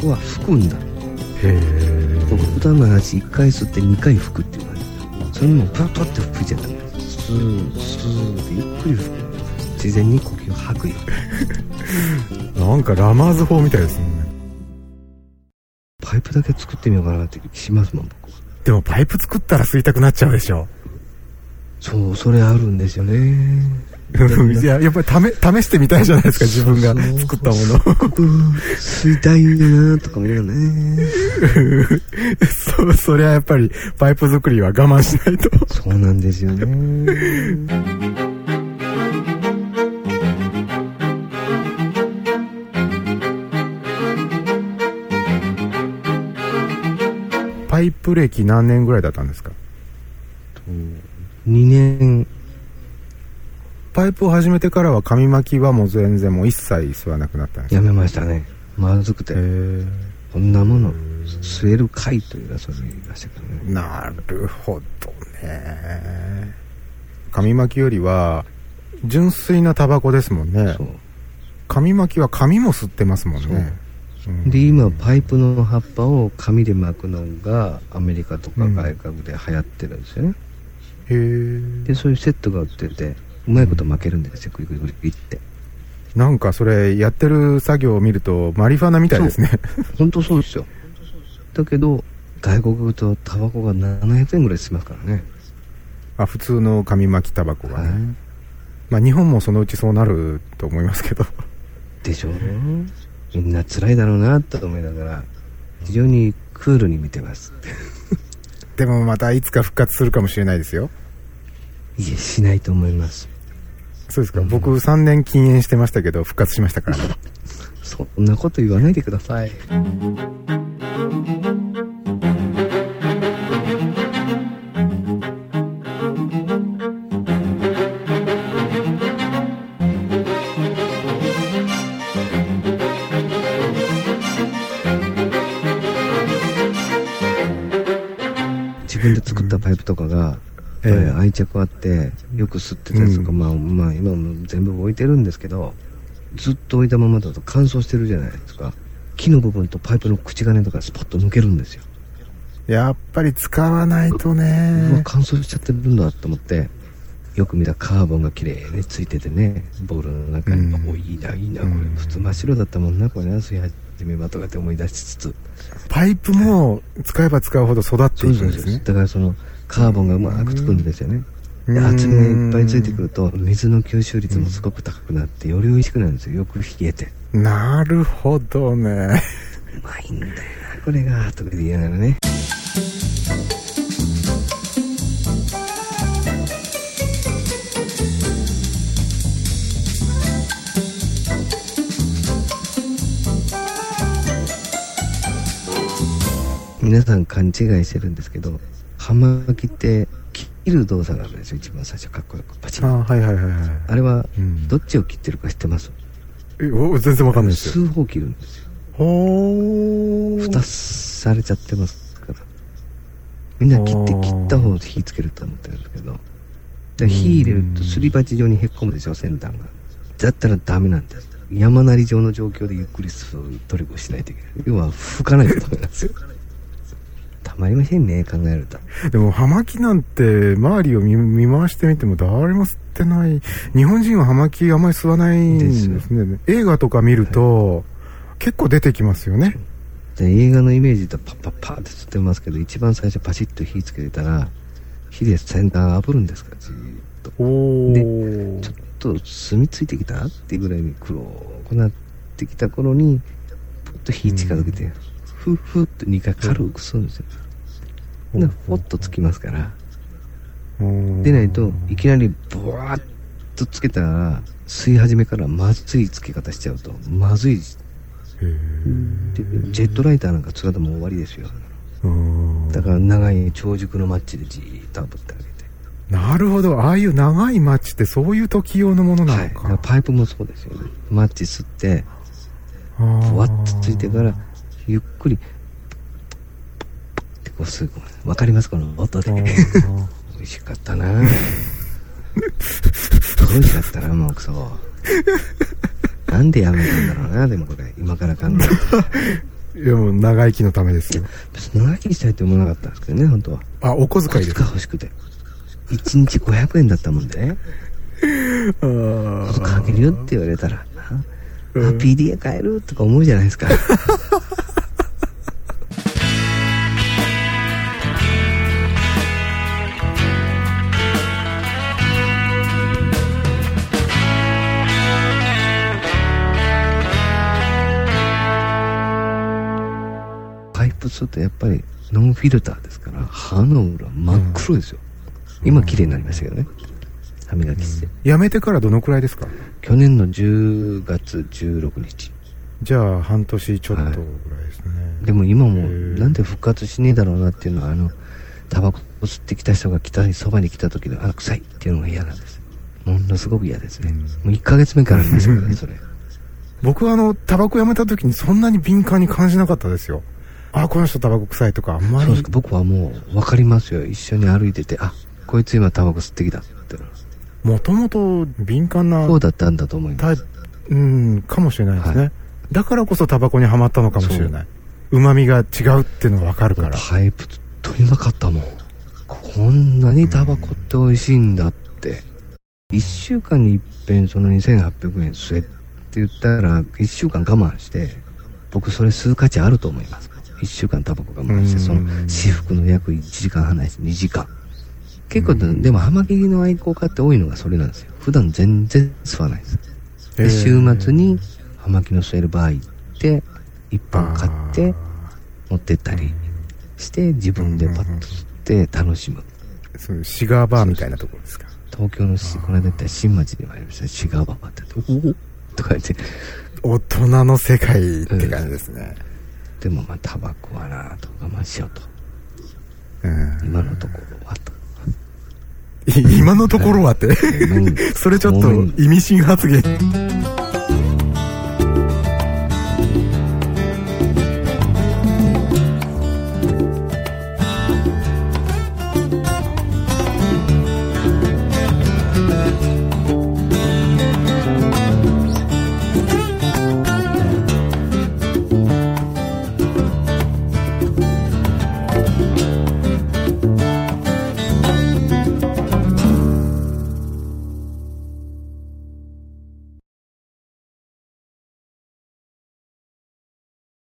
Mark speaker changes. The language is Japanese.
Speaker 1: クは吹くんだ。普段の話1回吸って2回吹くっていう感じ。それもプッとって吹いちゃったんだよ。スースーってゆっくり吹く。自然に呼吸を吐くよ。
Speaker 2: なんかラマーズ法みたいですね。
Speaker 1: パイプだけ作ってみようかなって気しますもん、僕。
Speaker 2: でもパイプ作ったら吸いたくなっちゃうでしょ。
Speaker 1: そう、それあるんですよね。
Speaker 2: いや、やっぱり試してみたいじゃないですか、自分が作ったもの。
Speaker 1: 吸いたいなとかも言うね。
Speaker 2: そりゃやっぱりパイプ作りは我慢しないと。
Speaker 1: そうなんですよね。
Speaker 2: パイプ歴何年ぐらいだったんですか
Speaker 1: ？2年。
Speaker 2: パイプを始めてからは紙巻きはもう全然もう一切吸わなくなったんですか？
Speaker 1: やめましたね。まずくて。こんなもの吸えるかいという遊びましたけどね。
Speaker 2: なるほどね。紙巻きよりは純粋なタバコですもんね。そう。紙巻きは紙も吸ってますもんね。
Speaker 1: で今パイプの葉っぱを紙で巻くのがアメリカとか外国で流行ってるんですよね。へえ。でそういうセットが売っててうまいこと巻けるんですよ、グリグリグリグリって。
Speaker 2: なんかそれやってる作業を見るとマリファナみたいですね。
Speaker 1: 本当そうですよ。だけど外国とタバコが700円ぐらいしますからね。
Speaker 2: あ、普通の紙巻きタバコがね、はい、まあ日本もそのうちそうなると思いますけど。
Speaker 1: でしょう。みんな辛いだろうなと思いながら非常にクールに見てます。
Speaker 2: でもまたいつか復活するかもしれないですよ。
Speaker 1: いえ、しないと思います。
Speaker 2: そうですか、僕3年禁煙してましたけど復活しましたからね。
Speaker 1: そんなこと言わないでください。自分で作ったパイプとかが愛着あってよく吸ってたやつとか、まあ今も全部置いてるんですけど、ずっと置いたままだと乾燥してるじゃないですか。木の部分とパイプの口金とかスポッと抜けるんですよ。
Speaker 2: やっぱり使わないとね。
Speaker 1: 乾燥しちゃってるんだと思って、よく見たカーボンが綺麗についててね、ボールの中に、お、いいないいな、これ普通真っ白だったもんな、これ吸い始めばとかって思い出しつつ、
Speaker 2: パイプも使えば使うほど育っていくんですね。
Speaker 1: だからそのカーボンがうまくつくんですよね。で厚みがいっぱいついてくると水の吸収率もすごく高くなってより美味しくなるんですよ。よく冷えて。
Speaker 2: なるほどね。
Speaker 1: うまいんだよなこれがとか言いながらね。皆さん勘違いしてるんですけど、葉巻って切る動作があるんですよ。一番最初かっこよくパチン。あれはどっちを切ってるか知ってます？
Speaker 2: 全然わかんないですよ。
Speaker 1: 数方切るんですよ。蓋されちゃってますから、みんな切った方で火つけると思ってるんですけど、で火入れるとすり鉢状にへっこむでしょ、先端が。だったらダメなんです。山なり状の状況でゆっくり努力をしないといけない。要は吹かないとダメなんですよ。たまりませんね、考えると。
Speaker 2: でも葉巻なんて周りを見回してみても誰も吸ってない。日本人は葉巻あんまり吸わないんですね。映画とか見ると、結構出てきますよね。
Speaker 1: で映画のイメージとパッパッパーって吸ってますけど、一番最初パシッと火つけてたら火で先端炙るんですから、じーっと。でちょっと炭ついてきたっていうぐらいに黒くなってきた頃にポッと火近づけて、ふっふっと2回軽く吸うんですよ。でポッとつきますから。でないといきなりブワーッとつけたら吸い始めからまずいつけ方しちゃうとまずい。ジェットライターなんか使っても終わりですよ。だから長い長熟のマッチでじーっと炙ってあげて。
Speaker 2: なるほど、ああいう長いマッチってそういう時用のものなのか。
Speaker 1: はい、パイプもそうですよね。マッチ吸ってふわっとついてからゆっくりってこう吸う。わかりますこの音で。美味しかったな。美味しかったな、もうクソ。なんでやめたんだろうな。でもこれ今から考え
Speaker 2: いやもう長生きのためですよ。
Speaker 1: 別に長生きしたいって思わなかったんですけどね、本当は。
Speaker 2: あ、お小遣いで。
Speaker 1: 小遣い欲しくて。1日500円だったもんでね。かけるよって言われたら、PDA 買えるとか思うじゃないですか。パイプ吸うとやっぱりノンフィルターですから、歯の裏真っ黒ですよ。今綺麗になりましたけどね、歯磨きして。
Speaker 2: やめてからどのくらいですか？
Speaker 1: 去年の10月16日。
Speaker 2: じゃあ半年ちょっとぐらいですね。
Speaker 1: でも今もなんで復活しねえだろうなっていうのは、タバコを吸ってきた人がそばに来た時の臭いっていうのが嫌なんです。ものすごく嫌ですね。もう1ヶ月目からありますからね、それ。
Speaker 2: 僕はタバコやめた時にそんなに敏感に感じなかったですよ。この人タバコ臭いとかあんまり。
Speaker 1: そうですか。僕はもう分かりますよ。一緒に歩いてて、こいつ今タバコ吸ってきたってのは。
Speaker 2: もともと敏感な。
Speaker 1: そうだったんだと思います。
Speaker 2: かもしれないですね。だからこそタバコにはまったのかもしれない。旨味が違うっていうのが分かるから。
Speaker 1: パイプ取りなかったもん。こんなにタバコって美味しいんだって。1週間に一遍その2800円吸えって言ったら、1週間我慢して、僕それ吸う価値あると思います。1週間タバコ我慢して、その私服の約1時間半ないし2時間。結構でも葉巻の愛好家って多いのがそれなんですよ。普段全然吸わないです。で、週末に葉巻の吸えるバー行って1本買って持ってったりして自分でパッと吸って楽しむ。
Speaker 2: そうシガーバーみたいなところですか？
Speaker 1: 東京のこの間行った新町にもありました。シガーバーっておおとか言って
Speaker 2: 大人の世界って感じですね。
Speaker 1: でもタバコはなと我慢しようと。今のところはと。
Speaker 2: 今のところはってそれちょっと意味深発言。